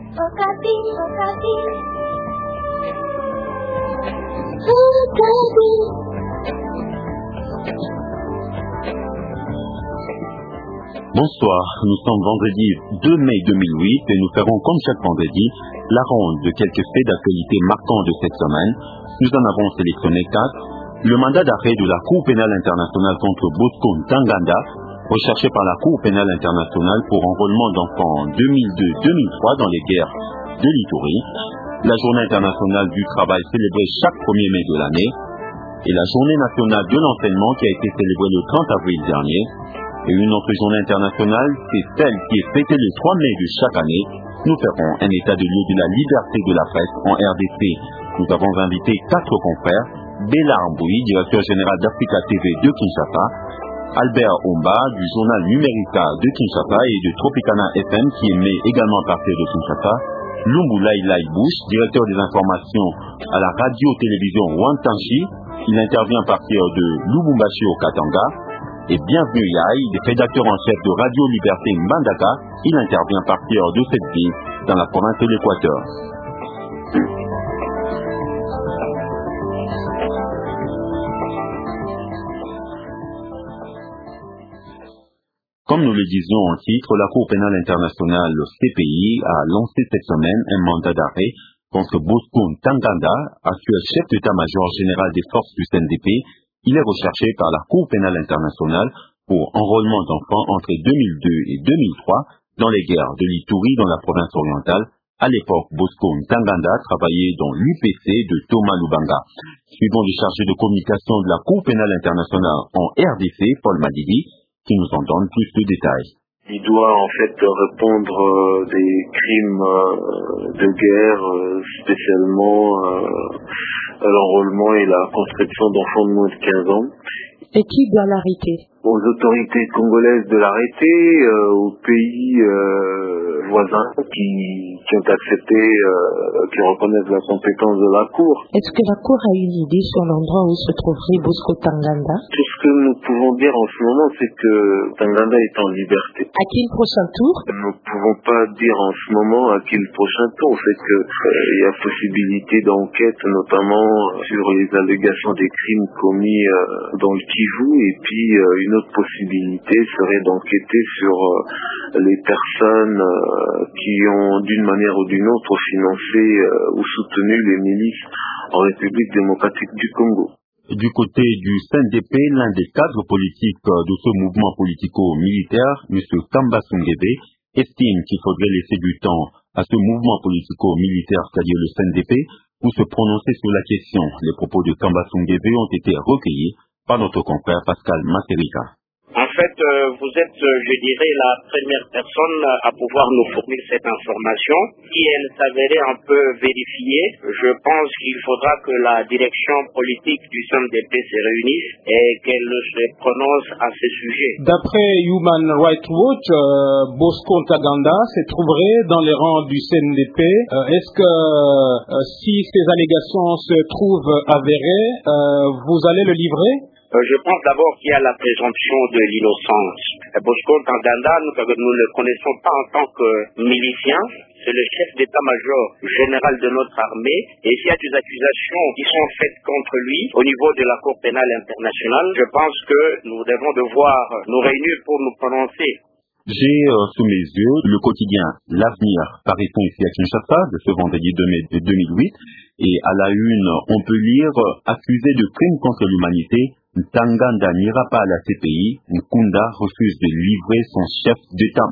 Okapi. Bonsoir, nous sommes vendredi 2 mai 2008 et nous ferons comme chaque vendredi la ronde de quelques faits d'actualité marquants de cette semaine. Nous en avons sélectionné 4. Le mandat d'arrêt de la Cour pénale internationale contre Bosco Ntaganda, recherché par la Cour pénale internationale pour enrôlement d'enfants en 2002-2003 dans les guerres de l'Ituri. La journée internationale du travail célébrée chaque 1er mai de l'année. Et la journée nationale de l'enseignement qui a été célébrée le 30 avril dernier. Et une autre journée internationale, c'est celle qui est fêtée le 3 mai de chaque année. Nous ferons un état de lieu de la liberté de la presse en RDC. Nous avons invité 4 confrères. Béla Amboui, directeur général d'Africa TV de Kinshasa. Albert Omba, du journal Numérica de Kinshasa et de Tropicana FM qui émet également à partir de Kinshasa. Lumbu Lai Bush, directeur des informations à la radio-télévision Wantanchi. Il intervient à partir de Lubumbashi au Katanga. Et Bienvenue Yaï, rédacteur en chef de Radio Liberté Mbandaka, il intervient à partir de cette ville dans la province de l'Équateur. Comme nous le disions en titre, la Cour pénale internationale CPI a lancé cette semaine un mandat d'arrêt contre Bosco Ntaganda, actuel chef d'état-major général des forces du CNDP. Il est recherché par la Cour pénale internationale pour enrôlement d'enfants entre 2002 et 2003 dans les guerres de l'Ituri dans la province orientale. À l'époque, Bosco Ntaganda travaillait dans l'UPC de Thomas Lubanga. Suivant les chargés de communication de la Cour pénale internationale en RDC, Paul Madidi, qui nous en donne plus de détails. Il doit en fait répondre des crimes de guerre, spécialement l'enrôlement et la conscription d'enfants de moins de 15 ans. Et qui doit l'arrêter? Aux autorités congolaises de l'arrêter, aux pays voisins qui ont accepté, qui reconnaissent la compétence de la Cour. Est-ce que la Cour a une idée sur l'endroit où se trouverait Bosco Ntaganda? Tout ce que nous pouvons dire en ce moment, c'est que Ntaganda est en liberté. À qui le prochain tour? Nous ne pouvons pas dire en ce moment à qui le prochain tour. C'est que il y a possibilité d'enquête, notamment sur les allégations des crimes commis dans le Kivu, et puis une autre possibilité serait d'enquêter sur les personnes qui ont d'une manière ou d'une autre financé ou soutenu les milices en République démocratique du Congo. Du côté du CNDP, l'un des cadres politiques de ce mouvement politico-militaire, M. Kamba Sungebe, estime qu'il faudrait laisser du temps à ce mouvement politico-militaire, c'est-à-dire le CNDP, pour se prononcer sur la question. Les propos de Kamba Sungebe ont été recueillis par notre confrère Pascal Maserika. En fait, vous êtes, je dirais, la première personne à pouvoir nous fournir cette information. Si elle s'avérait un peu vérifiée, je pense qu'il faudra que la direction politique du CNDP se réunisse et qu'elle se prononce à ce sujet. D'après Human Rights Watch, Bosco Ntaganda se trouverait dans les rangs du CNDP. Est-ce que si ces allégations se trouvent avérées, vous allez le livrer? Je pense d'abord qu'il y a la présomption de l'innocence. Bosco Ntaganda, nous ne le connaissons pas en tant que milicien. C'est le chef d'état-major général de notre armée. Et s'il y a des accusations qui sont faites contre lui au niveau de la Cour pénale internationale, je pense que nous devons devoir nous réunir pour nous prononcer. J'ai sous mes yeux le quotidien L'Avenir, paraissant ici à Kinshasa, de ce vendredi 2 mai 2008. Et à la une, on peut lire « Accusé de crimes contre l'humanité, Ntaganda n'ira pas à la CPI, Nkunda refuse de livrer son chef d'état-major ».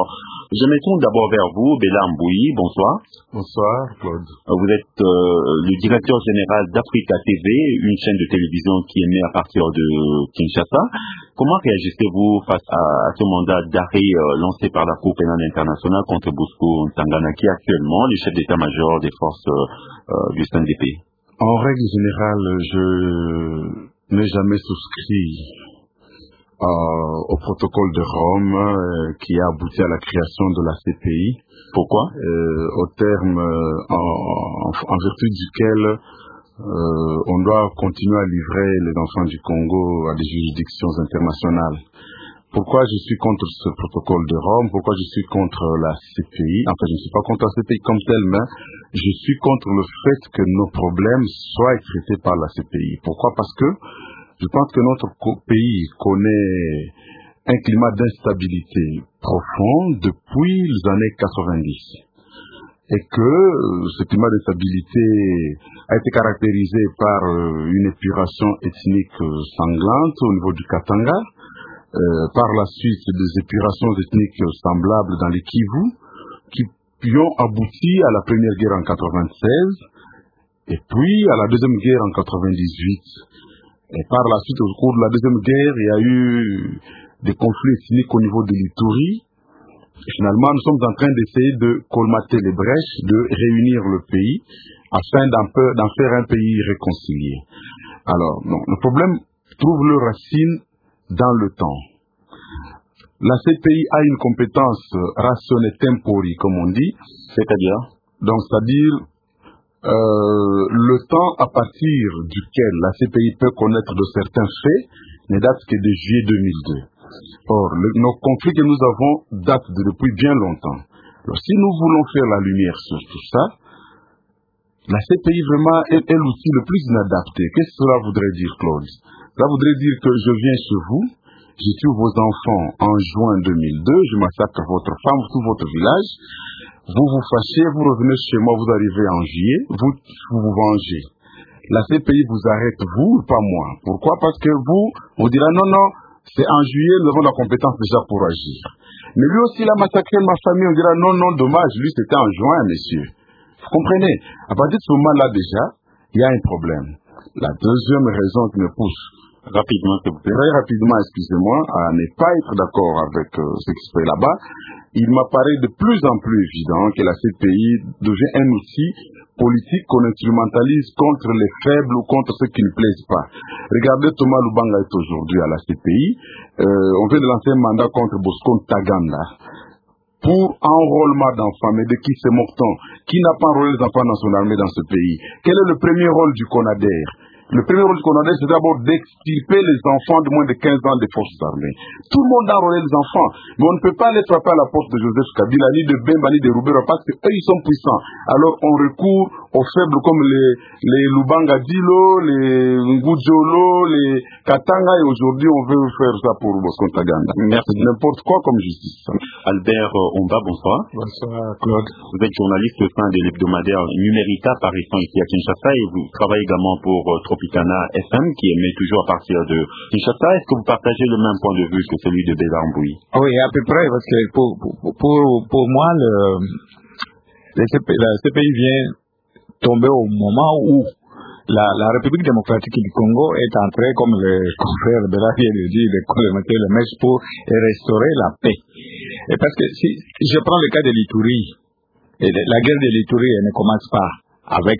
Je me tourne d'abord vers vous, Béla Amboui, bonsoir. Bonsoir, Claude. Vous êtes le directeur général d'Africa TV, une chaîne de télévision qui émet à partir de Kinshasa. Comment réagissez-vous face à ce mandat d'arrêt lancé par la Cour pénale internationale contre Bosco Ntaganda, qui est actuellement le chef d'état-major des forces du CNDP? En règle générale, je n'ai jamais souscrit au protocole de Rome qui a abouti à la création de la CPI. Pourquoi? Au terme, en vertu duquel on doit continuer à livrer les enfants du Congo à des juridictions internationales. Pourquoi je suis contre ce protocole de Rome? Pourquoi je suis contre la CPI? Enfin, je ne suis pas contre la CPI comme telle, mais je suis contre le fait que nos problèmes soient traités par la CPI. Pourquoi? Parce que je pense que notre pays connaît un climat d'instabilité profond depuis les années 90. Et que ce climat d'instabilité a été caractérisé par une épuration ethnique sanglante au niveau du Katanga, par la suite des épurations ethniques semblables dans les Kivu, qui ont abouti à la première guerre en 96, et puis à la deuxième guerre en 98. Et par la suite, au cours de la deuxième guerre, il y a eu des conflits ethniques au niveau de l'Ituri. Finalement, nous sommes en train d'essayer de colmater les brèches, de réunir le pays, afin d'en faire un pays réconcilié. Alors, non, le problème trouve leur racine dans le temps. La CPI a une compétence rationnée tempori, comme on dit, c'est-à-dire le temps à partir duquel la CPI peut connaître de certains faits ne date que de juillet 2002. Or, nos conflits que nous avons datent depuis bien longtemps. Alors, si nous voulons faire la lumière sur tout ça, la CPI vraiment est l'outil le plus inadapté. Qu'est-ce que cela voudrait dire, Claude? Cela voudrait dire que je viens chez vous, je tue vos enfants en juin 2002, je massacre votre femme, tout votre village, vous vous fâchez, vous revenez chez moi, vous arrivez en juillet, vous vous vengez. La CPI vous arrête, vous, pas moi. Pourquoi? Parce que vous direz non, c'est en juillet, nous avons la compétence déjà pour agir. Mais lui aussi, il a massacré ma famille, on dira non, dommage, lui c'était en juin, messieurs. Vous comprenez? À partir de ce moment-là déjà, il y a un problème. La deuxième raison qui me pousse rapidement, s'il vous plaît. Très rapidement, excusez-moi, à ne pas être d'accord avec ce qui se fait là-bas, il m'apparaît de plus en plus évident que la CPI devient un outil politique qu'on instrumentalise contre les faibles ou contre ceux qui ne plaisent pas. Regardez, Thomas Lubanga est aujourd'hui à la CPI. On vient de lancer un mandat contre Bosco Ntaganda pour enrôlement d'enfants. Mais de qui se moque-t-on? Qui n'a pas enrôlé les enfants dans son armée dans ce pays? Quel est le premier rôle du CONADER? Le premier rôle du CONADER, c'est d'abord d'extirper les enfants de moins de 15 ans des forces armées. Tout le monde a enrôlé les enfants, mais on ne peut pas les frapper à la porte de Joseph Kabila, ni de Bemba, ni de Roubera, parce qu'eux, ils sont puissants. Alors, on recourt aux faibles comme les Lubanga Dilo, les Ngujolo, les Katanga, et aujourd'hui, on veut faire ça pour Bosco Ntaganda. Merci. N'importe quoi comme justice. Albert Omba, bonsoir. Bonsoir, Claude. Vous êtes journaliste au sein de l'hebdomadaire Numérita, apparaissant ici à Kinshasa, et vous travaillez également pour Tropicana FM, qui émet toujours à partir de Kinshasa. Est-ce que vous partagez le même point de vue que celui de Bézard Mbouy? Oui, à peu près, parce que pour moi, la CPI vient tomber au moment où la République démocratique du Congo est entrée, comme le confrère de la vient de dire, de colmater le mèche pour restaurer la paix. Et parce que si je prends le cas de l'Ituri, la guerre de l'Ituri ne commence pas avec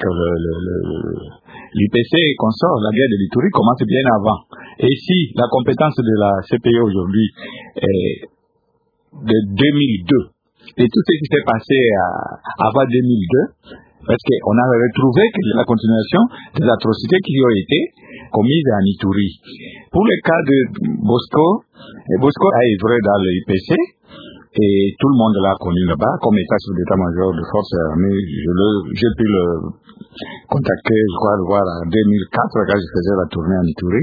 l'IPC et consorts. La guerre de l'Ituri commence bien avant. Et si la compétence de la CPI aujourd'hui est de 2002, et tout ce qui s'est passé avant 2002, parce qu'on a retrouvé que la continuation des atrocités qui ont été commises en Ituri. Pour le cas de Bosco a œuvré dans l'IPC, et tout le monde l'a connu là-bas, comme état chef d'état-major de forces armées. J'ai pu le contacter, je crois, le voir en 2004, quand je faisais la tournée en Ituri.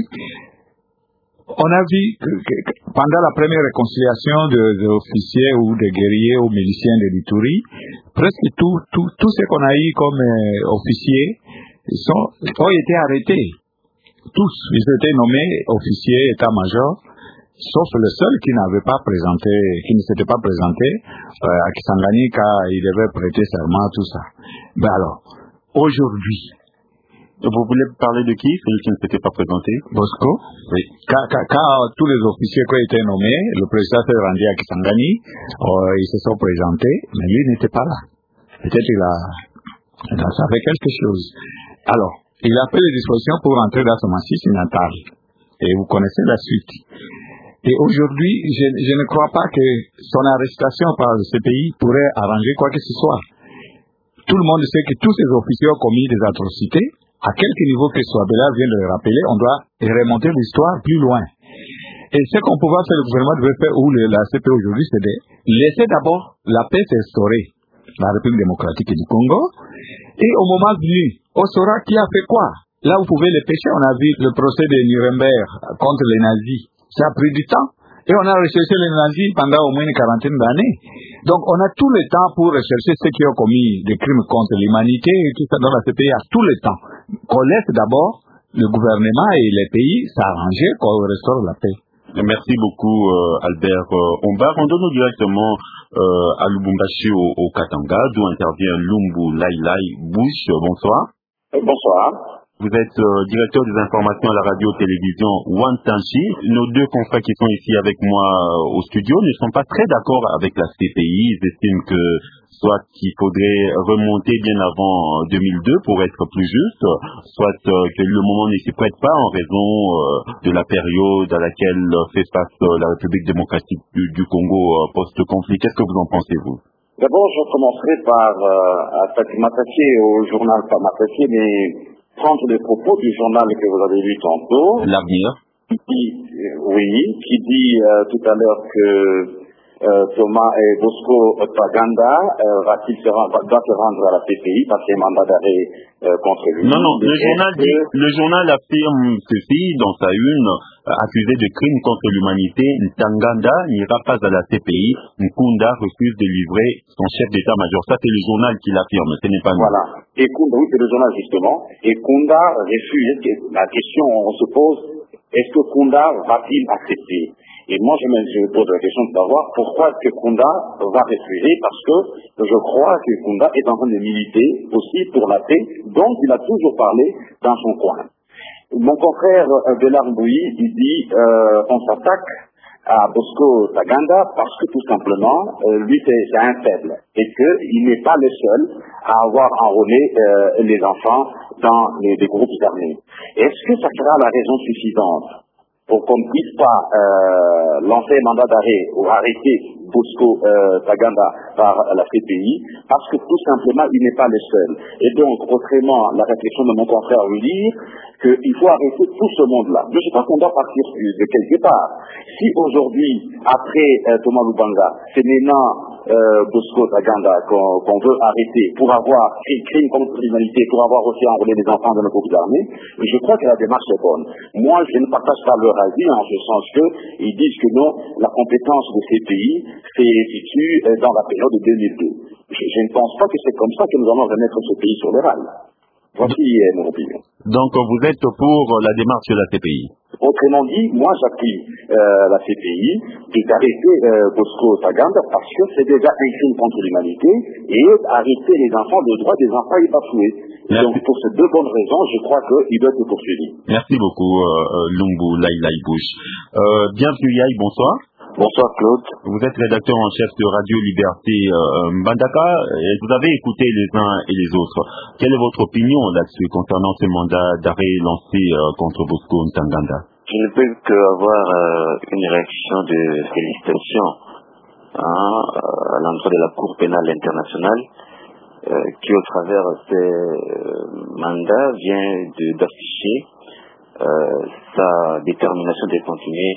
On a vu que pendant la première réconciliation des officiers ou des guerriers ou miliciens de l'Ituri, presque tout ce qu'on a eu comme officiers ont été arrêtés. Tous, ils étaient nommés officiers, état-major, sauf le seul qui ne s'était pas présenté à Kisangani quand il devait prêter serment, tout ça. Ben alors, aujourd'hui, vous voulez parler de qui, celui qui ne s'était pas présenté? Bosco. Oui. Quand tous les officiers qui ont été nommés, le président s'est rendu à Kisangani, ils se sont présentés, mais lui n'était pas là. Peut-être qu'il a fait quelque chose. Alors, il a fait les dispositions pour entrer dans son massif natal. Et vous connaissez la suite. Et aujourd'hui, je ne crois pas que son arrestation par ce pays pourrait arranger quoi que ce soit. Tout le monde sait que tous ces officiers ont commis des atrocités. À quelque niveau que ce soit, Bella vient de le rappeler, on doit remonter l'histoire plus loin. Et ce qu'on pouvait faire, le gouvernement devait faire, ou la CPI aujourd'hui, c'est de laisser d'abord la paix s'instaurer dans la République démocratique du Congo. Et au moment venu, on saura qui a fait quoi. Là, vous pouvez les pêcher. On a vu le procès de Nuremberg contre les nazis. Ça a pris du temps. Et on a recherché les nazis pendant au moins une quarantaine d'années. Donc, on a tout le temps pour rechercher ceux qui ont commis des crimes contre l'humanité et tout ça dans la CPI à tout le temps. Qu'on laisse d'abord le gouvernement et les pays s'arranger, qu'on restaure la paix. Merci beaucoup, Albert Omba. Rendons-nous directement à Lubumbashi au Katanga, d'où intervient Lumbu Lailai Bush. Bonsoir. Bonsoir. Vous êtes directeur des informations à la radio-télévision Wantanchi. Nos deux confrères qui sont ici avec moi au studio ne sont pas très d'accord avec la CPI. Ils estiment que soit qu'il faudrait remonter bien avant 2002 pour être plus juste, soit que le moment ne s'y prête pas en raison de la période à laquelle fait face la République démocratique du Congo post-conflit. Qu'est-ce que vous en pensez, vous? D'abord, je commencerai par m'attaquer au journal, pas m'attaquer, mais prendre les propos du journal que vous avez lu tantôt. L'avenir. Qui dit tout à l'heure que Thomas et Bosco Ntaganda doit se rendre à la CPI parce qu'il y a un mandat d'arrêt contre lui. Non, le journal affirme ceci dans sa une, accusé de crimes contre l'humanité. Ntaganda n'ira pas à la CPI. Nkunda refuse de livrer son chef d'état-major. Ça, c'est le journal qui l'affirme, ce n'est pas nous. Voilà. Et Kunda, oui, c'est le journal justement. Et Kunda refuse. La question, on se pose, est-ce que Kunda va-t-il accepter? Et moi, je me pose la question de savoir pourquoi est-ce que Kunda va refuser, parce que je crois que Kunda est en train de militer aussi pour la paix, dont il a toujours parlé dans son coin. Mon confrère Bélar Mbouyi, il dit on s'attaque à Bosco Ntaganda parce que tout simplement, lui c'est un faible et qu'il n'est pas le seul à avoir enrôlé les enfants dans des groupes armés. Est-ce que ça sera la raison suffisante pour qu'on ne puisse pas lancer un mandat d'arrêt ou arrêter Bosco Ntaganda par la CPI, parce que tout simplement, il n'est pas le seul. Et donc, autrement, la réflexion de mon confrère veut dire qu'il faut arrêter tout ce monde-là. Je ne sais pas qu'on doit partir de quelque part. Si aujourd'hui, après Thomas Lubanga, c'est maintenant Bosco Ntaganda qu'on veut arrêter pour avoir fait crime contre l'humanité, pour avoir aussi enrôlé les enfants dans nos groupes armés, je crois que la démarche est bonne. Moi, je ne partage pas leur avis en ce sens qu'ils disent que non, la compétence de ces pays s'effectue dans la période de 2002. Je ne pense pas que c'est comme ça que nous allons remettre ce pays sur les rails. Voici mon opinion. Donc vous êtes pour la démarche de la CPI? Autrement dit, moi j'appuie la CPI d'arrêter Bosco Ntaganda parce que c'est déjà un crime contre l'humanité et arrêter les enfants, le droit des enfants est bafoué. Donc pour ces deux bonnes raisons, je crois qu'il doit être poursuivi. Merci beaucoup Lumbu Lailai Bush. Bienvenue Yaï, bonsoir. Bonsoir Claude. Vous êtes rédacteur en chef de Radio Liberté Mbandaka. Vous avez écouté les uns et les autres. Quelle est votre opinion là-dessus concernant ce mandat d'arrêt lancé contre Bosco Ntaganda? Je ne peux qu'avoir une réaction de félicitations à l'endroit de la Cour pénale internationale qui, au travers de ces mandats, vient d'afficher sa détermination de continuer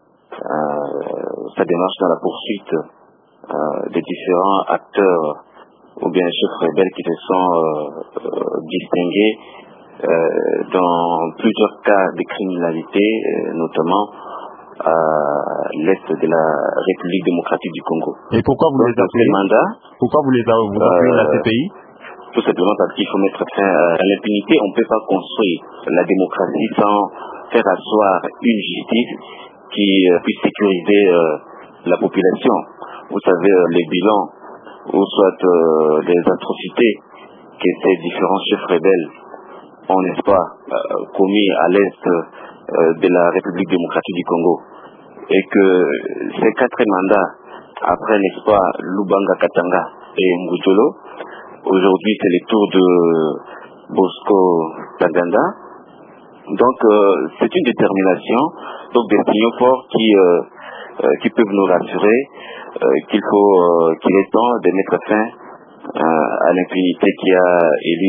sa démarche dans la poursuite des différents acteurs ou bien chefs rebelles qui se sont distingués dans plusieurs cas de criminalité, notamment à l'est de la République démocratique du Congo. Et pourquoi vous les appelez Pourquoi vous appelez la CPI? Tout simplement parce qu'il faut mettre fin à l'impunité. On ne peut pas construire la démocratie sans faire asseoir une justice qui puisse sécuriser la population. Vous savez, les bilans ou soit les atrocités que ces différents chefs rebelles ont, n'est-ce pas, commis à l'est de la République démocratique du Congo. Et que ces 4 mandats, après, n'est-ce pas, Lubanga, Katanga et Ngujolo, aujourd'hui c'est le tour de Bosco Ntaganda. Donc c'est une détermination, donc des signaux forts qui peuvent nous rassurer qu'il est temps de mettre fin à l'impunité qui a élu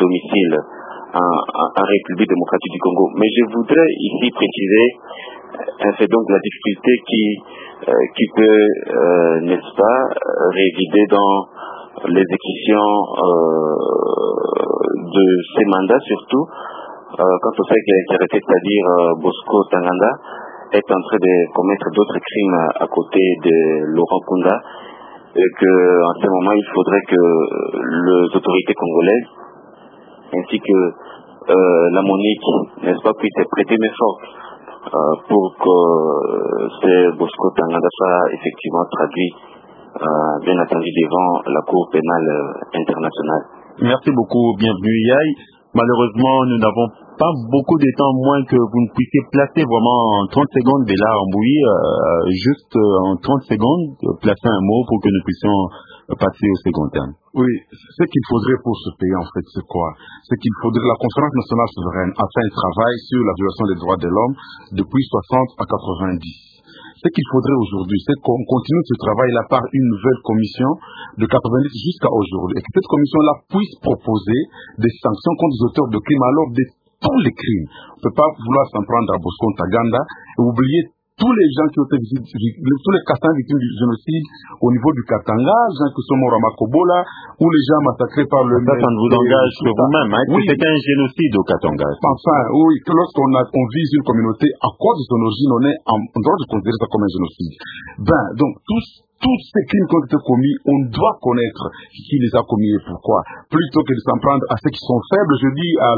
domicile en République démocratique du Congo. Mais je voudrais ici préciser C'est donc la difficulté qui peut, n'est-ce pas, résider dans l'exécution de ces mandats, surtout quand on sait qu'il est intéressé, c'est-à-dire Bosco Ntaganda, est en train de commettre d'autres crimes à côté de Laurent Nkunda, et qu'en ce moment, il faudrait que les autorités congolaises, ainsi que la Monique, n'est-ce pas, puissent prêter main forte pour que ce Bosco Ntaganda soit effectivement traduit, bien entendu, devant la Cour pénale internationale. Merci beaucoup, bienvenue Yaï. Malheureusement, nous n'avons pas beaucoup de temps, moins que vous ne puissiez placer vraiment en 30 secondes, Béla Ambouy, juste en 30 secondes, placer un mot pour que nous puissions passer au second terme. Oui, ce qu'il faudrait pour ce pays, en fait, c'est quoi? C'est qu'il faudrait, la conférence nationale souveraine a fait un travail sur la violation des droits de l'homme depuis 60 à 90. Ce qu'il faudrait aujourd'hui, c'est qu'on continue ce travail-là par une nouvelle commission de 90 jusqu'à aujourd'hui. Et que cette commission-là puisse proposer des sanctions contre les auteurs de crimes, alors de tous les crimes. On ne peut pas vouloir s'en prendre à Bosco Ntaganda et oublier tous les gens qui ont été tous les Kassans victimes du génocide au niveau du Katanga, les gens qui sont morts à Makobola, ou les gens massacrés par le... Ça ne vous engage que vous-même, hein? Oui. C'était un génocide au Katanga. Enfin, oui, que lorsqu'on vise une communauté, à cause de son origine, on est en droit de considérer ça comme un génocide. Donc, tous ces crimes qui ont été commis, on doit connaître qui les a commis et pourquoi. Plutôt que de s'en prendre à ceux qui sont faibles, je dis à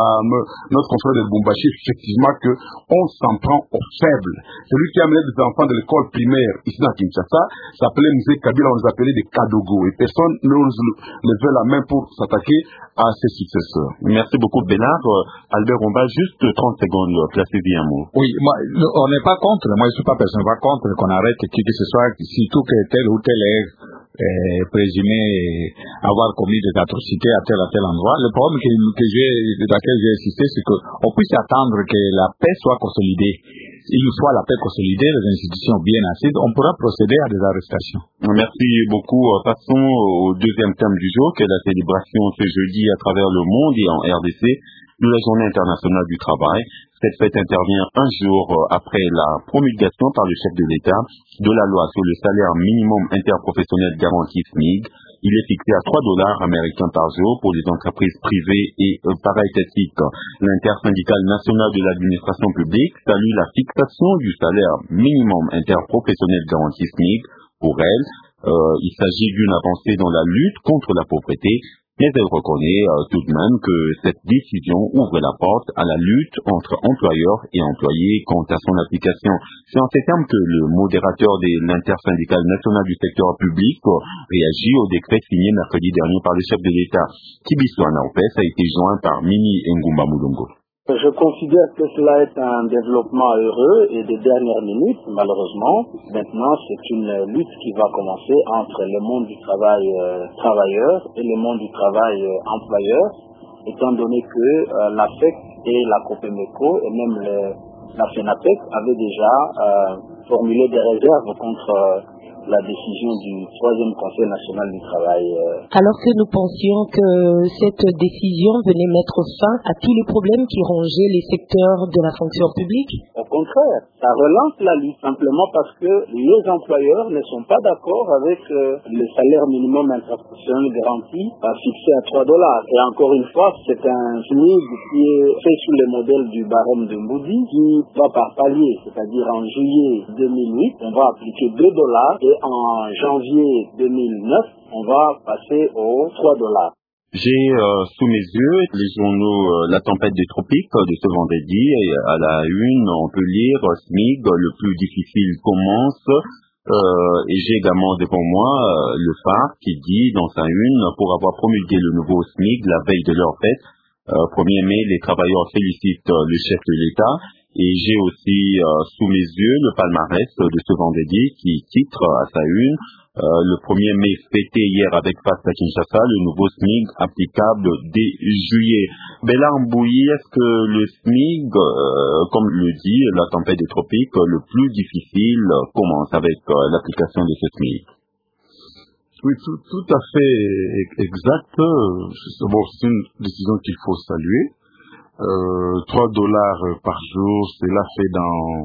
notre confrère de Lubumbashi, effectivement, qu'on s'en prend aux faibles. Celui qui a amené des enfants de l'école primaire ici dans Kinshasa s'appelait Mzee Kabila, on les appelait des Kadogo. Et personne n'ose lever la main pour s'attaquer à ses successeurs. Merci beaucoup, Bénard. Albert, on va juste 30 secondes, placez-y un mot. Oui, on n'est pas contre, moi je ne suis pas personnellement contre qu'on arrête qui que ce soit, surtout que tel ou tel est présumé avoir commis des atrocités à tel endroit. Le problème dans lequel j'ai insisté, c'est qu'on puisse attendre que la paix soit consolidée. Une fois la paix consolidée, les institutions bien assises, on pourra procéder à des arrestations. Merci beaucoup. Passons au deuxième thème du jour, qui est la célébration ce jeudi à travers le monde et en RDC de la Journée internationale du travail. Cette fête intervient un jour après la promulgation par le chef de l'État de la loi sur le salaire minimum interprofessionnel garanti SMIG. Il est fixé à $3 américains par jour pour les entreprises privées et paraétatiques. L'intersyndicale nationale de l'administration publique salue la fixation du salaire minimum interprofessionnel garanti SMIG. Pour elle, il s'agit d'une avancée dans la lutte contre la pauvreté, mais elle reconnaît tout de même que cette décision ouvre la porte à la lutte entre employeurs et employés quant à son application. C'est en ces termes que le modérateur de l'intersyndicale nationale du secteur public réagit au décret signé mercredi dernier par le chef de l'État. Kibiswana Opes a été joint par Mimi Ngumba Mulongo. Je considère que cela est un développement heureux et de dernière minute, malheureusement. Maintenant, c'est une lutte qui va commencer entre le monde du travail travailleur et le monde du travail employeur, étant donné que la FEC et la COPEMECO et même la FENAPEC avaient déjà formulé des réserves contre la décision du 3e Conseil national du travail. Alors que nous pensions que cette décision venait mettre fin à tous les problèmes qui rongeaient les secteurs de la fonction publique? Au contraire, ça relance la lutte simplement parce que les employeurs ne sont pas d'accord avec le salaire minimum interprofessionnel garanti fixé à $3. Et encore une fois, c'est un SMIG qui est fait sous le modèle du barème de Moody qui va par palier, c'est-à-dire en juillet 2008, on va appliquer $2 et en janvier 2009, on va passer aux $3. J'ai sous mes yeux les journaux La tempête des tropiques de ce vendredi et à la une on peut lire SMIG, le plus difficile commence et j'ai également devant moi le Phare qui dit dans sa une pour avoir promulgué le nouveau SMIG la veille de leur fête, 1er mai, les travailleurs félicitent le chef de l'État. Et j'ai aussi sous mes yeux le palmarès de ce vendredi qui titre à sa une le 1er mai fêté hier avec Face à Kinshasa, le nouveau SMIG applicable dès juillet. Béla Ambouy, est-ce que le SMIG, comme le dit la tempête des tropiques, le plus difficile commence avec l'application de ce SMIG? Oui, tout à fait exact. Bon, c'est une décision qu'il faut saluer. $3 par jour, cela fait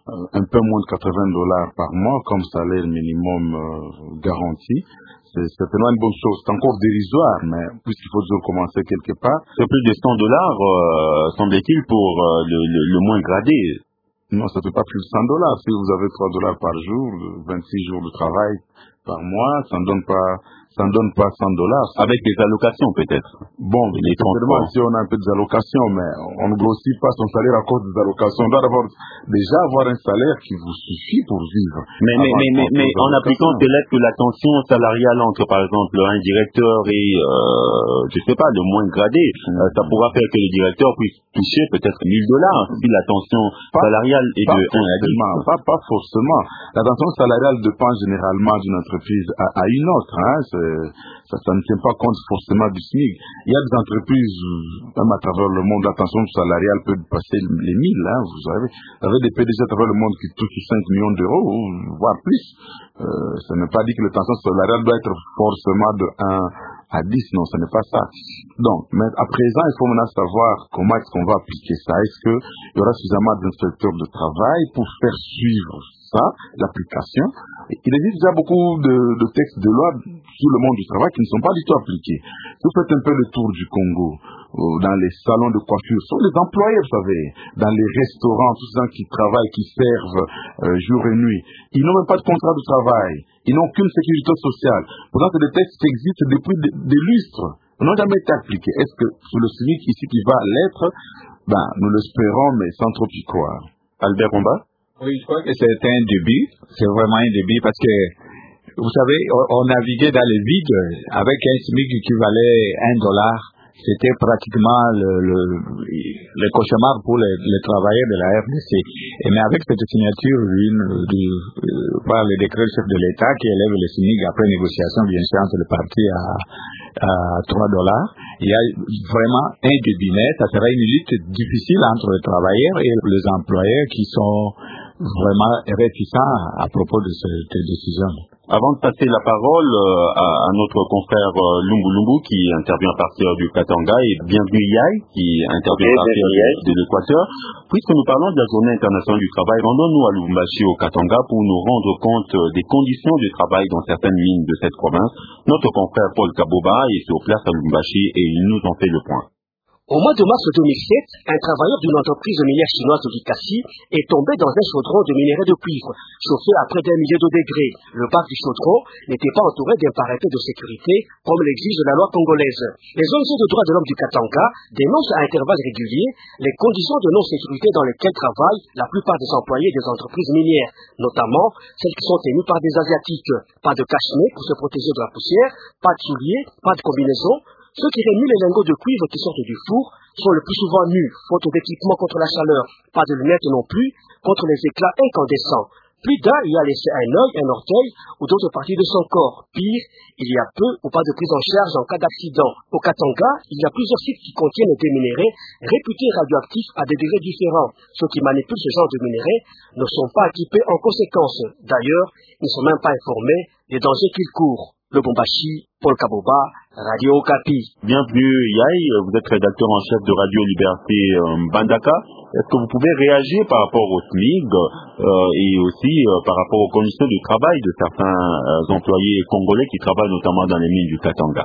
un peu moins de $80 par mois comme salaire minimum garanti. C'est certainement une bonne chose. C'est encore dérisoire, mais puisqu'il faut toujours commencer quelque part. C'est plus de $100, semble-t-il, pour le moins gradé. Non, ça ne fait pas plus de $100. Si vous avez $3 par jour, 26 jours de travail par mois, ça ne donne pas $100. Avec des allocations, peut-être. Bon, certainement, si on a un peu des allocations, mais on ne grossit pas son salaire à cause des allocations. On doit déjà avoir un salaire qui vous suffit pour vivre. Mais en appliquant peut-être que la tension salariale entre, par exemple, un directeur et, je sais pas, le moins gradé, ça pourra faire que le directeur puisse toucher peut-être $1,000 si la tension salariale est de 1 à 10. Pas forcément. La tension salariale dépend généralement d'une entreprise à une autre. Ça ne tient pas compte forcément du SMIC. Il y a des entreprises, même à travers le monde, la tension salariale peut passer les 1000. Vous avez des PDG à travers le monde qui touchent 5 millions d'euros, voire plus. Ça ne veut pas dire que la tension salariale doit être forcément de 1 à 10. Non, ce n'est pas ça. Donc, mais à présent, il faut maintenant savoir comment est-ce qu'on va appliquer ça. Est-ce qu'il y aura suffisamment d'inspecteurs de travail pour faire suivre ça, l'application? Il existe déjà beaucoup de textes de loi sur le monde du travail qui ne sont pas du tout appliqués. Si vous faites un peu le tour du Congo, dans les salons de coiffure, ce sont les employés, vous savez, dans les restaurants, tous ceux qui travaillent, qui servent jour et nuit. Ils n'ont même pas de contrat de travail. Ils n'ont aucune sécurité sociale. Pourtant, c'est des textes qui existent depuis des lustres. Ils n'ont jamais été appliqués. Est-ce que sur le SMIC ici qui va l'être? Nous l'espérons, mais sans trop y croire. Albert Romba? Oui, je crois que c'est un début. C'est vraiment un début parce que, vous savez, on naviguait dans le vide avec un SMIC qui valait $1. C'était pratiquement le cauchemar pour les travailleurs de la RDC. Mais avec cette signature par le décret chef de l'État qui élève le SMIC après négociation, bien sûr, entre les partis à $3, il y a vraiment un début. Mais ça sera une lutte difficile entre les travailleurs et les employeurs qui sont vraiment réticents à propos de cette décision. Avant de passer la parole à notre confrère Lungu Lungu qui intervient à partir du Katanga et bienvenue Yaï qui intervient à partir de l'Équateur, puisque nous parlons de la journée internationale du travail, rendons-nous à Lubumbashi au Katanga pour nous rendre compte des conditions de travail dans certaines mines de cette province. Notre confrère Paul Kaboba est sur place à Lubumbashi et il nous en fait le point. Au mois de mars 2007, un travailleur d'une entreprise minière chinoise de Likasi est tombé dans un chaudron de minerai de cuivre, chauffé à près d'1 million de degrés. Le bac du chaudron n'était pas entouré d'un pareté de sécurité, comme l'exige la loi congolaise. Les ONG de droits de l'homme du Katanga dénoncent à intervalles réguliers les conditions de non-sécurité dans lesquelles travaillent la plupart des employés des entreprises minières, notamment celles qui sont tenues par des Asiatiques. Pas de cache-nez pour se protéger de la poussière, pas de souliers, pas de combinaison. Ceux qui remuent les lingots de cuivre qui sortent du four sont le plus souvent nus, faute d'équipement contre la chaleur, pas de lunettes non plus, contre les éclats incandescents. Plus d'un y a laissé un œil, un orteil ou d'autres parties de son corps. Pire, il y a peu ou pas de prise en charge en cas d'accident. Au Katanga, il y a plusieurs sites qui contiennent des minéraux réputés radioactifs à des degrés différents. Ceux qui manipulent ce genre de minéraux ne sont pas équipés en conséquence. D'ailleurs, ils ne sont même pas informés des dangers qu'ils courent. Lubumbashi, Paul Kaboba, Radio Okapi. Bienvenue Yaï, vous êtes rédacteur en chef de Radio Liberté Mbandaka. Est-ce que vous pouvez réagir par rapport au SMIC et aussi par rapport aux conditions de travail de certains employés congolais qui travaillent notamment dans les mines du Katanga?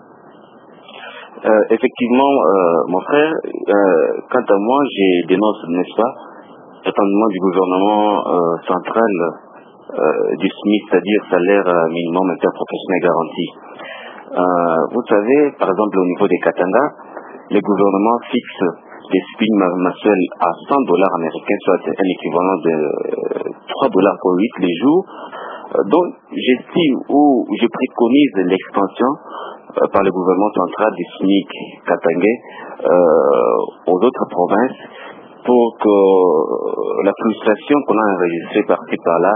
Effectivement, mon frère, quant à moi, je dénonce, n'est-ce pas, l'attendement du gouvernement central du SMIC, c'est-à-dire salaire minimum interprofessionnel garanti. Vous savez, par exemple, au niveau des Katanga, le gouvernement fixe des spins mensuels à $100 américains, soit un équivalent de $3 pour 8 les jours. Donc, j'estime ou je préconise l'extension par le gouvernement central du SMIC katangais aux autres provinces pour que la frustration qu'on a enregistrée par-ci par-là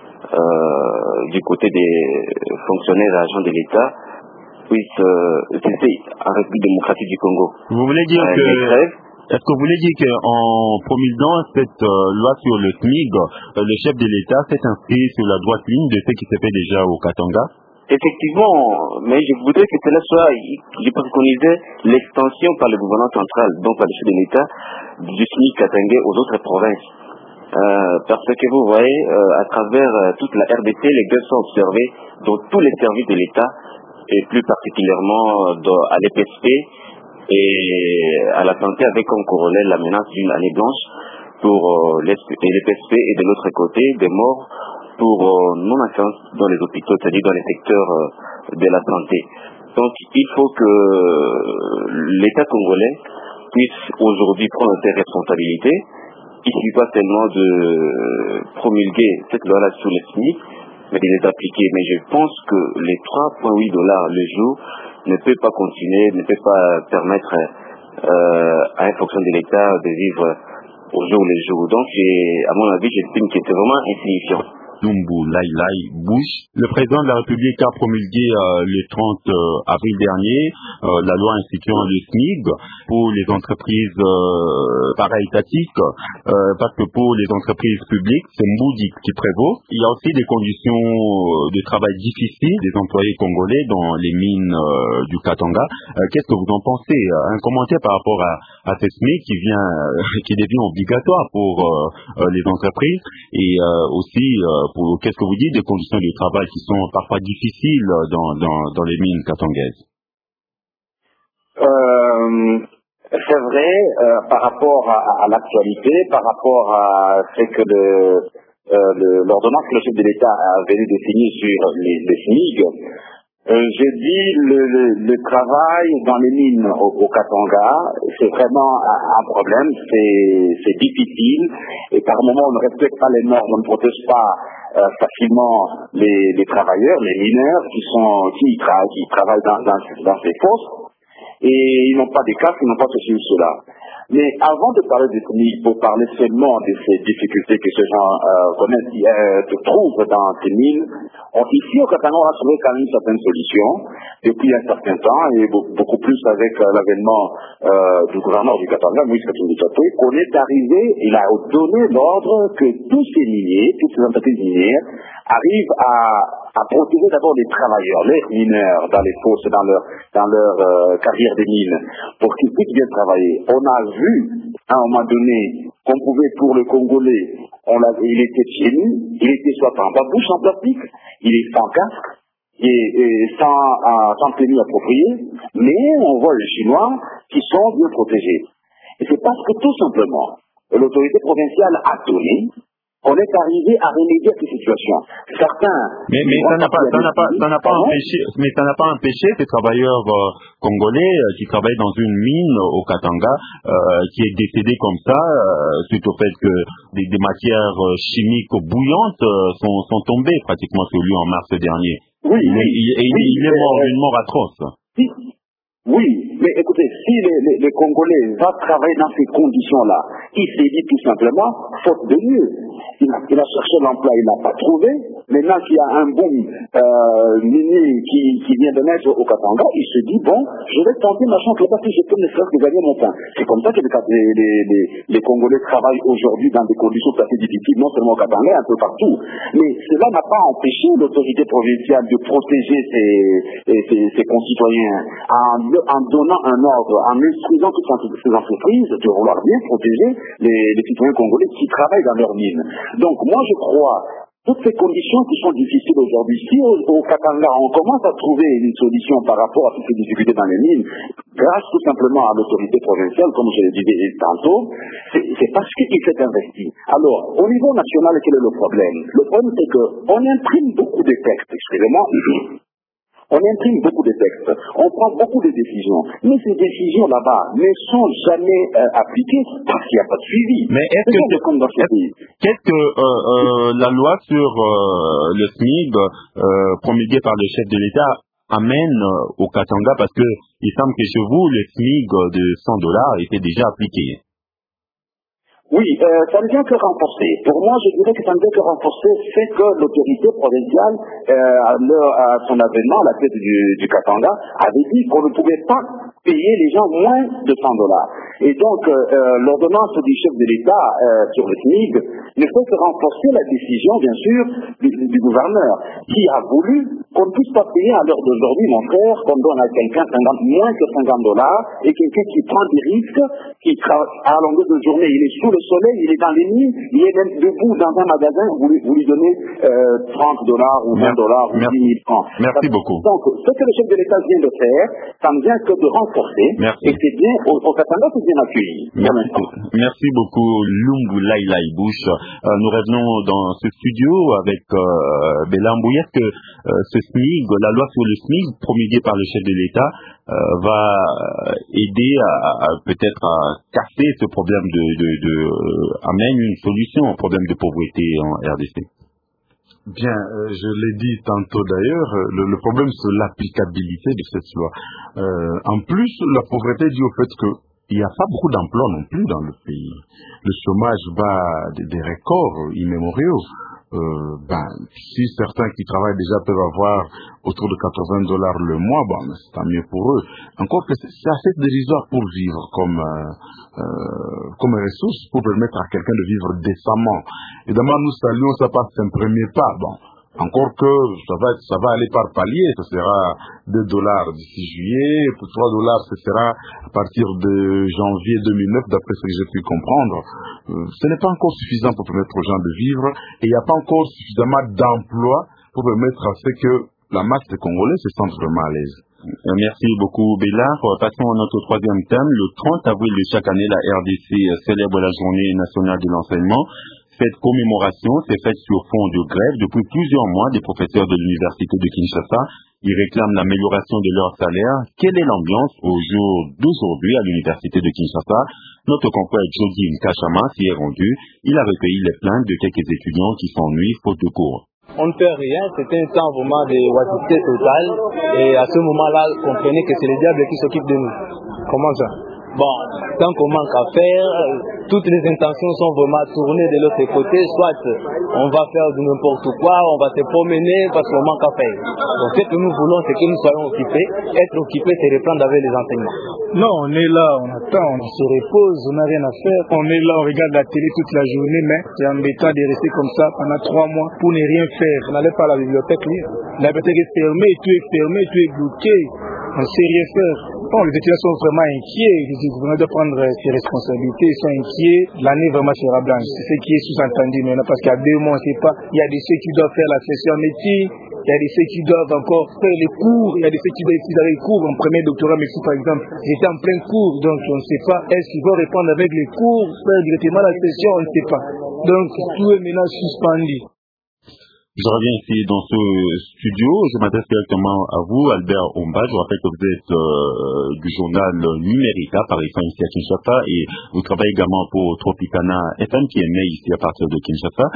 du côté des fonctionnaires et agents de l'État puisse cesser en République démocratique du Congo. Vous voulez dire est-ce que vous voulez dire qu'en promulguant cette loi sur le SMIC, le chef de l'État s'est inscrit sur la droite ligne de ce qui s'est fait déjà au Katanga? Effectivement, mais je voudrais que cela soit, je préconisais l'extension par le gouvernement central, donc par le chef de l'État, du SMIC katangais aux autres provinces. parce que vous voyez, à travers toute la RDC, les guerres sont observées dans tous les services de l'État, et plus particulièrement à l'EPSP et à la santé, avec comme corollaire la menace d'une année blanche pour l'EPSP, et de l'autre côté, des morts pour non-assistance dans les hôpitaux, c'est-à-dire dans les secteurs de la santé. Donc il faut que l'État congolais puisse aujourd'hui prendre ses responsabilités. Il ne suffit pas seulement de promulguer cette loi-là sous les SMIC, mais de les appliquer. Mais je pense que les 3,8 $ le jour ne peut pas continuer, ne peut pas permettre à un fonctionnaire de l'État de vivre au jour le jour. Donc, à mon avis, j'estime que c'est vraiment insignifiant. Lumbu Lailai Bush. Le président de la République a promulgué le 30 avril dernier la loi instituant le SMIC pour les entreprises para-étatiques, parce que pour les entreprises publiques, c'est Mboudi qui prévaut. Il y a aussi des conditions de travail difficiles des employés congolais dans les mines du Katanga. Qu'est-ce que vous en pensez? Un commentaire par rapport à ce SMIC qui devient obligatoire pour les entreprises, et aussi qu'est-ce que vous dites des conditions de travail qui sont parfois difficiles dans les mines katangaises? C'est vrai, par rapport à l'actualité, par rapport à ce que l'ordonnance que le chef de l'État a venu de signer sur les SMIG, j'ai dit le travail dans les mines au Katanga, c'est vraiment un problème, c'est difficile, et par moments on ne respecte pas les normes, on ne protège pas facilement les travailleurs, les mineurs qui travaillent dans ces fosses, et ils n'ont pas de casque, ils n'ont pas ceci ou cela. Mais avant de parler du SMIC, pour parler seulement de ces difficultés que ces gens trouvent dans ces mines, ici au Katanga, on a trouvé quand même une certaine solution depuis un certain temps, et beaucoup plus avec l'avènement du gouverneur du Katanga, Moïse Katumbi Tshapwe, qu'on est arrivé, il a donné l'ordre que tous ces miniers, toutes ces entreprises minières, arrivent à protéger d'abord les travailleurs, les mineurs dans les fosses, dans leur carrière des mines, pour qu'ils puissent bien travailler. On a vu, à un moment donné, qu'on pouvait, pour le Congolais, il était chez nous, il était soit en babouche en plastique, il est sans casque, et sans tenue appropriée, mais on voit les Chinois qui sont bien protégés. Et c'est parce que tout simplement, l'autorité provinciale a donné, on est arrivé à remédier à ces situations. Certains... Mais ça n'a pas empêché ces travailleurs congolais qui travaillent dans une mine au Katanga, qui est décédé comme ça, suite au fait que des matières chimiques bouillantes sont tombées pratiquement sur lui en mars dernier. Oui, il est mort d'une mort atroce. Oui, mais écoutez, si les Congolais vont travailler dans ces conditions-là, il s'est dit tout simplement, faute de mieux. Il a cherché l'emploi, il n'a pas trouvé. Maintenant qu'il y a un bon minier qui vient de naître au Katanga, il se dit, bon, je vais tenter ma chance là-bas si je peux ne serait-ce que gagner mon pain. C'est comme ça que les Congolais travaillent aujourd'hui dans des conditions assez difficiles, non seulement au Katanga, un peu partout. Mais cela n'a pas empêché l'autorité provinciale de protéger ses concitoyens en donnant un ordre, en instruisant toutes ces entreprises de vouloir bien protéger les citoyens congolais qui travaillent dans leurs mines. Donc moi je crois, toutes ces conditions qui sont difficiles aujourd'hui, si au Katanga on commence à trouver une solution par rapport à toutes ces difficultés dans les mines, grâce tout simplement à l'autorité provinciale, comme je le disais tantôt, c'est parce qu'il s'est investi. Alors, au niveau national, quel est le problème? Le problème c'est qu'on imprime beaucoup de textes, excusez-moi, on imprime beaucoup de textes, on prend beaucoup de décisions, mais ces décisions là-bas ne sont jamais appliquées parce qu'il n'y a pas de suivi. Mais qu'est-ce que la loi sur le SMIC promulguée par le chef de l'État amène au Katanga, parce que il semble que chez vous, le SMIC de $100 était déjà appliqué? Oui, ça ne vient que renforcer. Pour moi, je dirais que ça ne vient que renforcer c'est que l'autorité provinciale, à son avènement, à la tête du Katanga, avait dit qu'on ne pouvait pas payer les gens moins de $100. Et donc, l'ordonnance du chef de l'État sur le SMIC ne fait que renforcer la décision, bien sûr, du gouverneur, qui a voulu qu'on ne puisse pas payer à l'heure d'aujourd'hui, mon frère, qu'on donne à quelqu'un moins que $50 et quelqu'un qui prend des risques, qui travaille à la longueur de journée, il est sous le soleil, il est dans les nuits, il est même debout dans un magasin, vous lui donnez $30 ou $20 ou 10 000 francs. Merci beaucoup. Donc, ce que le chef de l'État vient de faire, ça ne vient que de renforcer. Merci. Et c'est bien, au Katanga, c'est bien accueilli. Merci beaucoup, Lungu Lailai Bush. Nous revenons dans ce studio avec Bella Mbouye. Est-ce que ce SMIG, la loi sur le SMIG, promulguée par le chef de l'État, va aider peut-être à casser ce problème amène une solution au problème de pauvreté en RDC? Bien, je l'ai dit tantôt d'ailleurs, le problème c'est l'applicabilité de cette loi. En plus, la pauvreté est due au fait qu'il n'y a pas beaucoup d'emplois non plus dans le pays. Le chômage bat des records immémoriaux. Si certains qui travaillent déjà peuvent avoir autour de $80 le mois, c'est tant mieux pour eux. Encore que c'est assez dérisoire pour vivre comme ressource pour permettre à quelqu'un de vivre décemment. Évidemment, nous saluons ça par un premier pas. Encore que ça va aller par palier, ce sera $2 d'ici juillet, pour $3 ce sera à partir de janvier 2009, d'après ce que j'ai pu comprendre. Ce n'est pas encore suffisant pour permettre aux gens de vivre, et il n'y a pas encore suffisamment d'emplois pour permettre à ce que la masse des Congolais se sente vraiment à l'aise. Merci beaucoup, Bélard. Passons à notre troisième thème. Le 30 avril de chaque année, la RDC célèbre la Journée nationale de l'enseignement. Cette commémoration s'est faite sur fond de grève. Depuis plusieurs mois, des professeurs de l'université de Kinshasa, ils réclament l'amélioration de leur salaire. Quelle est l'ambiance au jour d'aujourd'hui à l'université de Kinshasa? Notre confrère Jody Nkachama s'y est rendu. Il a recueilli les plaintes de quelques étudiants qui s'ennuient faute de cours. On ne fait rien, c'était un temps vraiment de oisiveté totale. Et à ce moment-là, comprenez que c'est le diable qui s'occupe de nous. Comment ça? Tant qu'on manque à faire, toutes les intentions sont vraiment tournées de l'autre côté, soit on va faire de n'importe quoi, on va se promener parce qu'on manque à faire. Donc ce que nous voulons, c'est que nous soyons occupés. Être occupés, c'est reprendre avec les enseignements. Non, on est là, on attend, on se repose, on n'a rien à faire. On est là, on regarde la télé toute la journée, mais c'est embêtant de rester comme ça pendant 3 mois pour ne rien faire. On n'allait pas à la bibliothèque lire. La bibliothèque est fermée, tout est fermé, tout est bloqué. On ne sait rien faire. Les étudiants sont vraiment inquiets. Ils vont de prendre ses responsabilités. Ils sont inquiets. L'année vraiment sera blanche. C'est ce qui est sous-entendu maintenant. Parce qu'à 2 mois, on ne sait pas. Il y a des ceux qui doivent faire la session métier. Il y a des ceux qui doivent encore faire les cours. Il y a des ceux qui doivent étudier les cours. En premier doctorat médecine, par exemple, j'étais en plein cours. Donc, on ne sait pas. Est-ce qu'ils vont répondre avec les cours, faire directement la session? On ne sait pas. Donc, tout est maintenant suspendu. Je reviens ici dans ce studio. Je m'adresse directement à vous, Albert Omba. Je rappelle que vous êtes du journal Numérica, par exemple, ici à Kinshasa, et vous travaillez également pour Tropicana FM, qui est né ici à partir de Kinshasa.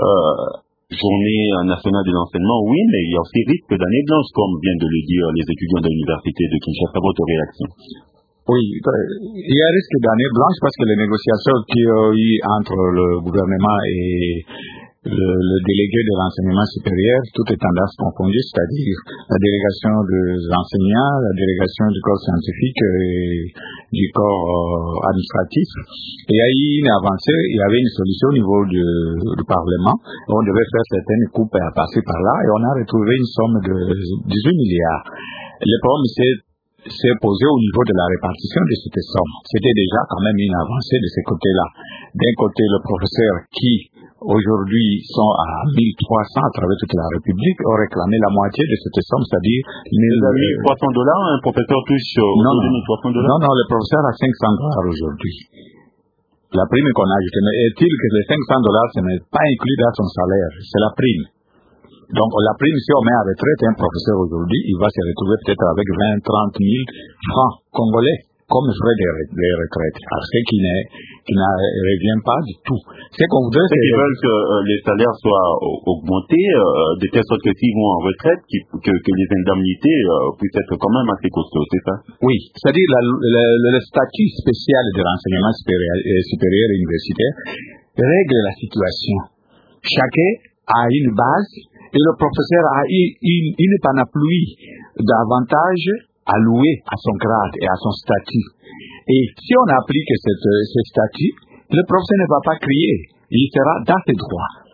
Journée nationale de l'enseignement, oui, mais il y a aussi risque d'année blanche, comme viennent de le dire les étudiants de l'université de Kinshasa. Votre réaction? Oui, il y a risque d'année blanche parce que les négociations qu'il y a eu entre le gouvernement et le délégué de l'enseignement supérieur, toutes les tendances confondues, c'est-à-dire la délégation des enseignants, la délégation du corps scientifique et du corps administratif. Il y a eu une avancée, il y avait une solution au niveau du Parlement. On devait faire certaines coupes à passer par là et on a retrouvé une somme de 18 milliards. Le problème s'est posé au niveau de la répartition de cette somme. C'était déjà quand même une avancée de ce côté-là. D'un côté, le professeur qui aujourd'hui sont à 1300 à travers toute la République ont réclamé la moitié de cette somme, c'est-à-dire $1,300, un professeur touche $1,300? Non, le professeur a $500 aujourd'hui. La prime qu'on a ajoutée, mais est-il que les $500 ce n'est pas inclus dans son salaire, c'est la prime. Donc la prime, si on met à retraite un professeur aujourd'hui, il va se retrouver peut-être avec 20-30 000 francs congolais comme frais de retraite. Alors ce qui ne revient pas du tout. Ce qu'on voudrait, c'est qu'ils veulent que les salaires soient augmentés, de telle sorte que s'ils vont en retraite, que les indemnités puissent être quand même assez costauds, c'est ça? Oui, c'est-à-dire le statut spécial de l'enseignement supérieur et universitaire règle la situation. Chacun a une base et le professeur a une panoplie d'avantages alloués à son grade et à son statut. Et si on applique ce statut, le professeur ne va pas crier, il sera dans ses droits.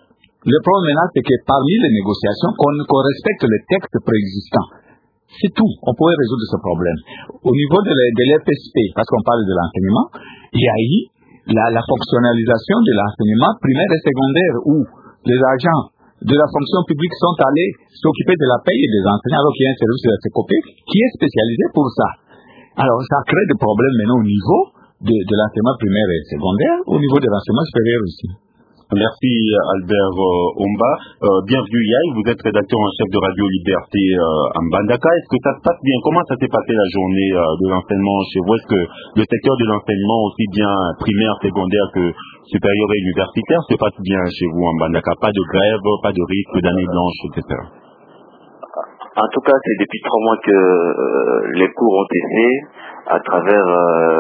Le problème maintenant, c'est que parmi les négociations, qu'on respecte les textes préexistants. C'est tout. On pourrait résoudre ce problème. Au niveau de l'FSP, parce qu'on parle de l'enseignement, il y a eu la fonctionnalisation de l'enseignement primaire et secondaire où les agents de la fonction publique sont allés s'occuper de la paye des enseignants alors qu'il y a un service de la CECOPE qui est spécialisé pour ça. Alors, ça crée des problèmes maintenant au niveau de l'enseignement primaire et secondaire, au niveau de l'enseignement supérieur aussi. Merci Albert Omba. Bienvenue Yaï, vous êtes rédacteur en chef de Radio Liberté à Mbandaka. Est-ce que ça se passe bien? Comment ça s'est passé la journée de l'enseignement chez vous? Est-ce que le secteur de l'enseignement, aussi bien primaire, secondaire que supérieur et universitaire, se passe bien chez vous en Mbandaka? Pas de grève, pas de risque d'année blanche, etc. En tout cas, c'est depuis 3 mois que les cours ont été à travers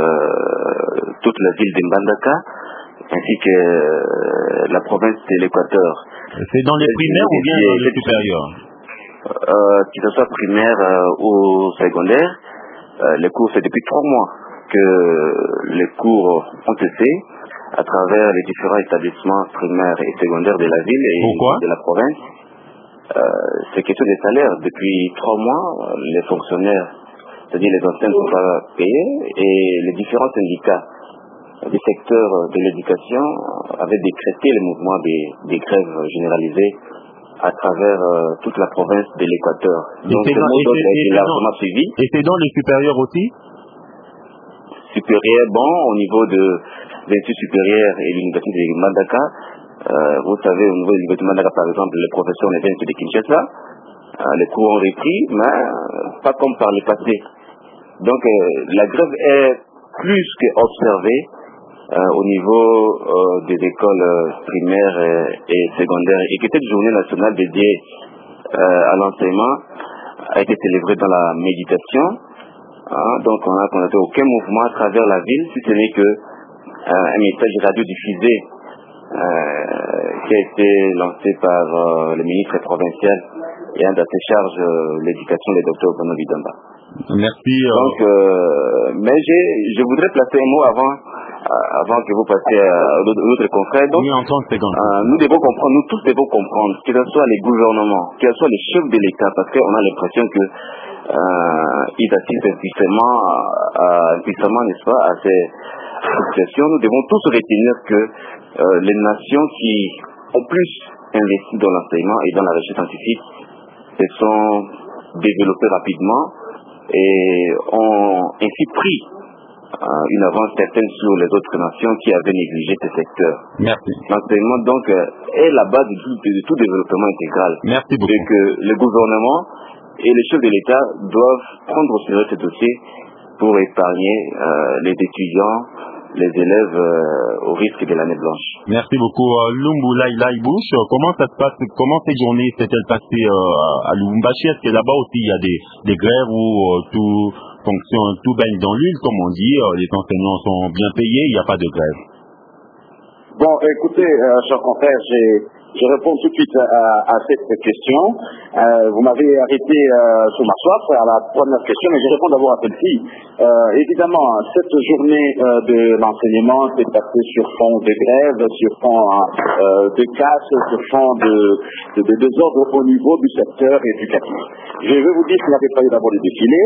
toute la ville de Mbandaka, ainsi que la province de l'Équateur. C'est dans les primaires ou bien dans les supérieurs? Que ce soit primaire ou secondaire, les cours, c'est depuis 3 mois que les cours ont été à travers les différents établissements primaires et secondaires de la ville et de la province. C'est question des salaires. Depuis 3 mois, les fonctionnaires, c'est-à-dire les enseignants, ne sont pas payés et les différents syndicats du secteur de l'éducation avaient décrété le mouvement des grèves généralisées à travers toute la province de l'Équateur. Donc ce mot d'ordre a été largement suivi. Et c'est dans les supérieurs aussi? Supérieur, bon, au niveau de l'Institut supérieur et l'Université de Mbandaka, vous savez, au niveau de l'Université de Mbandaka, par exemple, les professeurs ne viennent que de Kinshasa. Les cours ont repris, mais pas comme par le passé. Donc la grève est plus qu'observée au niveau des écoles primaires et secondaires, et que cette journée nationale dédiée à l'enseignement a été célébrée dans la méditation. Donc on n'a constaté aucun mouvement à travers la ville, si ce n'est que un message radiodiffusé qui a été lancé par le ministre provincial et un de ses charges l'éducation, le docteur Bono Bidamba. Merci. Donc, mais je voudrais placer un mot avant que vous passiez à l'autre confrère. Donc, nous devons comprendre, nous tous devons comprendre, que ce soit les gouvernements, que ce soit les chefs de l'État, parce qu'on a l'impression que ils assistent impuissamment, n'est-ce pas, à ces situations. Nous devons tous retenir que les nations qui ont plus investi dans l'enseignement et dans la recherche scientifique se sont développées rapidement et ont ainsi pris une avance certaine sur les autres nations qui avaient négligé ce secteur. Merci. L'enseignement donc est la base de tout développement intégral. Merci beaucoup. Et que le gouvernement et les chefs de l'État doivent prendre au sérieux ce dossier pour épargner les étudiants, les élèves au risque de l'année blanche. Merci beaucoup. Lumbu Laïbouche, comment ça se passe? Comment ces journées s'est-elle passée à Lubumbashi? Est-ce que là-bas aussi il y a des grèves où tout fonctionne, tout baigne dans l'huile, comme on dit, les enseignants sont bien payés, il n'y a pas de grève? Bon, écoutez, chers confrères, je réponds tout de suite à cette question. Vous m'avez arrêté sur ma soif à la première question, mais je réponds d'abord à celle-ci. Évidemment, cette journée de l'enseignement s'est passée sur fond de grève, sur fond de casse, sur fond de désordre au niveau du secteur éducatif. Je vais vous dire qu'il n'y avait pas eu d'abord de défilé.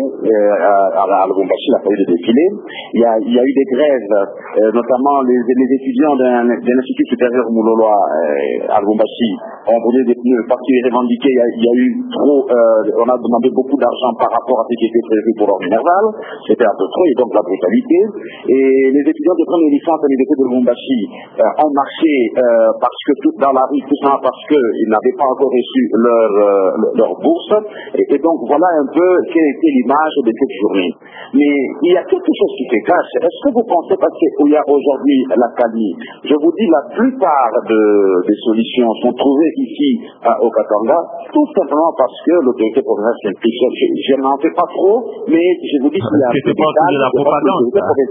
À Lubumbashi, il a fallu de défilé. Il y a eu des grèves, notamment les étudiants d'un institut supérieur Mouloloa à Lubumbashi ont brûlé des pneus parce qu'ils revendiquaient. Il y a eu trop, on a demandé beaucoup d'argent par rapport à ce qui était prévu pour leur minerval. C'était un peu trop, et donc la brutalité. Et les étudiants de première licence à l'université de Lubumbashi ont marché parce que dans la rue, tout ça parce qu'ils n'avaient pas encore reçu leur bourse. Et donc voilà un peu quelle était l'image de cette journée. Mais il y a quelque chose qui se cache. Est-ce que vous pensez, parce qu'il y a aujourd'hui la calmie, je vous dis la plupart des solutions sont trouvées ici au Katanga, tout simplement parce que l'autorité provinciale s'implique. Je n'en fais pas trop, mais je vous dis qu'il y a un peu de la propagande.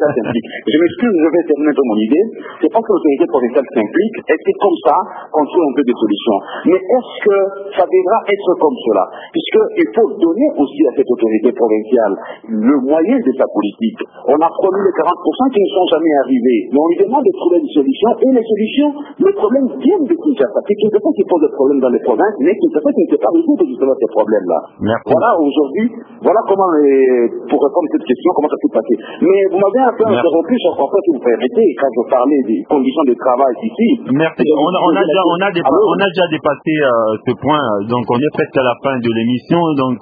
Je m'excuse, je vais terminer de mon idée. C'est parce que l'autorité provinciale s'implique, et c'est comme ça qu'on trouve un peu de solutions. Mais est-ce que ça devra être comme cela? Puisqu'il faut donner aussi à cette autorité provinciale le moyen de sa politique. On a promis les 40% qui ne sont jamais arrivés, mais on lui demande de trouver une solution, et les solutions, le problème vient de Kinshasa. Parce que Kinshasa qui pose des problèmes dans les provinces, mais Kinshasa qui ne peut pas résoudre justement ces problèmes-là. Voilà aujourd'hui, voilà comment, pour répondre à cette question, comment ça s'est passé. Mais vous m'avez un peu interrompu, je crois pas que vous permettez, quand je parlais des conditions de travail ici. Merci. On a déjà dépassé ce point, donc on est presque à la fin de l'émission. Donc,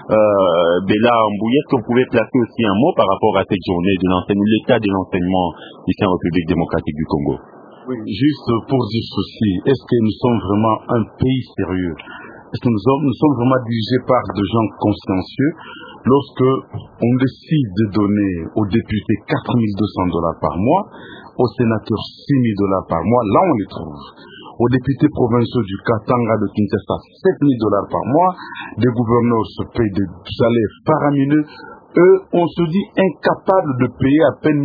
Béla Mbouy, est-ce que vous pouvez placer aussi un mot par rapport à cette journée de l'état de l'enseignement ici en République démocratique du Congo? Oui, juste pour dire ceci, est-ce que nous sommes vraiment un pays sérieux? Est-ce que nous sommes vraiment dirigés par des gens consciencieux lorsque on décide de donner aux députés $4,200 par mois, aux sénateurs $6,000 par mois, là on les trouve. Aux députés provinciaux du Katanga, de Kinshasa, $7,000 par mois, des gouverneurs se payent des salaires faramineux. Eux, on se dit incapables de payer à peine $1,300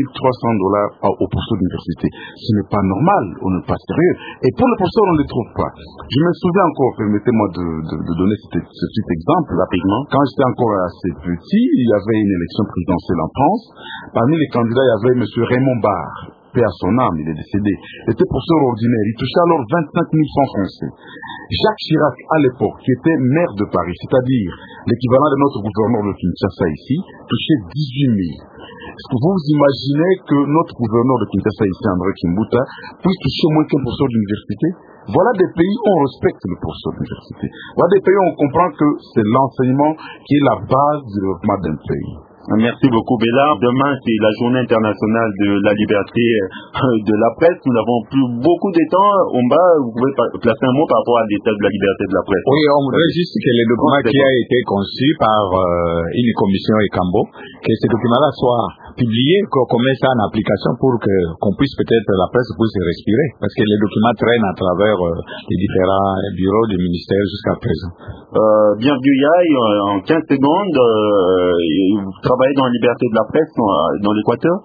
aux professeurs d'université. Ce n'est pas normal, on n'est pas sérieux. Et pour les professeurs, on ne les trouve pas. Je me souviens encore, permettez-moi de donner ce petit exemple rapidement. Quand j'étais encore assez petit, il y avait une élection présidentielle en France. Parmi les candidats, il y avait M. Raymond Barre. Paix à son âme, il est décédé. Il était professeur ordinaire. Il touchait alors 25 000 francs français. Jacques Chirac, à l'époque, qui était maire de Paris, c'est-à-dire l'équivalent de notre gouverneur de Kinshasa ici, touchait 18 000. Est-ce que vous imaginez que notre gouverneur de Kinshasa ici, André Kimbuta, puisse toucher moins qu'un professeur d'université? Voilà des pays où on respecte le professeur d'université. Voilà des pays où on comprend que c'est l'enseignement qui est la base du développement d'un pays. Merci beaucoup, Béla. Demain, c'est la journée internationale de la liberté de la presse. Nous n'avons plus beaucoup de temps. Omba, vous pouvez placer un mot par rapport à l'état de la liberté de la presse? Oui, on voudrait juste que le document qui a été conçu par une commission Ekambo, que ce document-là soit publié, qu'on mette ça en application pour qu'on puisse peut-être, la presse puisse respirer. Parce que les documents traînent à travers les différents bureaux du ministère jusqu'à présent. Bienvenue, Yaï, en 15 secondes, vous travaillez dans la liberté de la presse dans l'Équateur?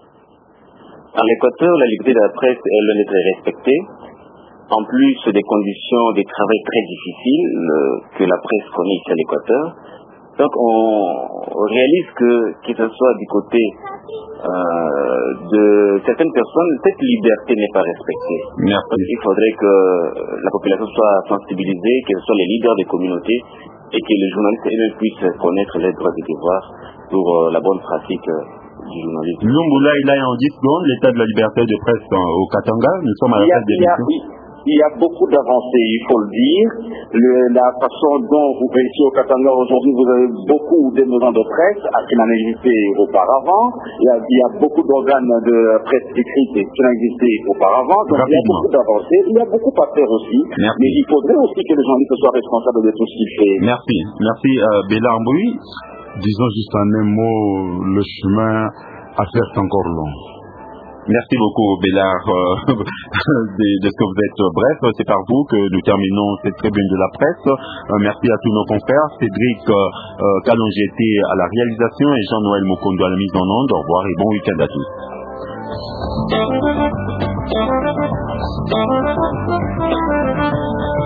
En l'Équateur, la liberté de la presse, elle est très respectée. En plus des conditions de travail très difficiles que la presse connaît ici à l'Équateur. Donc on réalise que ce soit du côté de certaines personnes, cette liberté n'est pas respectée. Donc, il faudrait que la population soit sensibilisée, que ce soit les leaders des communautés et que les journalistes eux-mêmes puissent connaître les droits et devoirs pour la bonne pratique du journalisme. Lumboula, il a en 10 secondes l'état de la liberté de presse au Katanga. Nous sommes à la fin de l'émission. Il y a beaucoup d'avancées, il faut le dire. La façon dont vous ici au Katanga aujourd'hui, vous avez beaucoup de maisons de presse qui n'en existaient auparavant. Il y a beaucoup d'organes de presse écrite qui n'en existaient auparavant. Donc il y a beaucoup d'avancées. Il y a beaucoup à faire aussi. Merci. Mais il faudrait aussi que les journalistes soient responsables de tout ce qu'ils font. Merci. Merci, Béla Mbouy. Disons juste en un mot, le chemin à faire est encore long. Merci beaucoup, Bélard, de ce que vous êtes bref. C'est par vous que nous terminons cette tribune de la presse. Merci à tous nos confrères. Cédric Kalongeté à la réalisation et Jean-Noël Mokondo à la mise en onde. Au revoir et bon week-end à tous.